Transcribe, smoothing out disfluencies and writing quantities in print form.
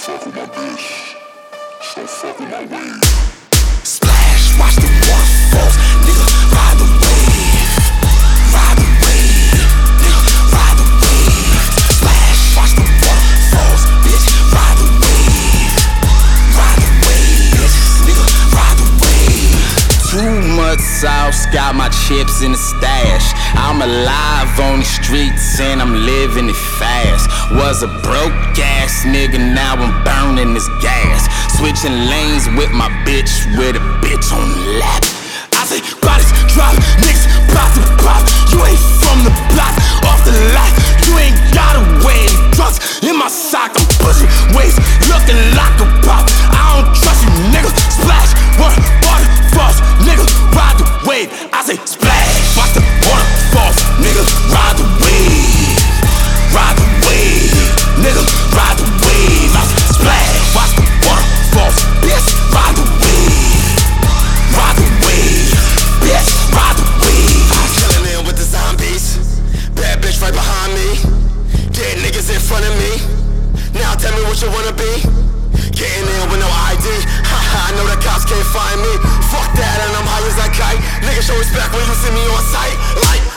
fuck with my bitch. She don't fuck with my wave. Splash, watch the waterfalls, nigga, ride the wave. Ride the wave, nigga, ride the wave. Splash, watch the waterfalls, bitch, ride the wave. Ride the wave, bitch, nigga, ride the wave. Too much sauce, got my chips in the stash. I'm alive on the streets and I'm living it fast. Was a broke ass nigga, now I'm burning this gas. Switching lanes with my bitch, with a bitch on the lap. I say, bodies drop, niggas bout to pop. You ain't from the block, off the lot. You ain't got a wave. Drugs in my sock, I'm pushing waves, looking like a pop. I don't trust you, nigga. Splash, waterfalls, nigga, ride the wave. I say, splash, watch the waterfalls, nigga, ride the wave. Ride the wave, nigga, ride the wave. I say, splash, watch the waterfalls, bitch, ride the wave. Ride the wave, bitch, ride the wave. I'm chillin' in with the zombies. Bad bitch right behind me. Dead niggas in front of me. Now tell me what you wanna be. Getting in with no ID. Haha, I know the cops can't find me. Fuck that, and I'm high as a kite. Nigga, show respect when you see me on sight. Like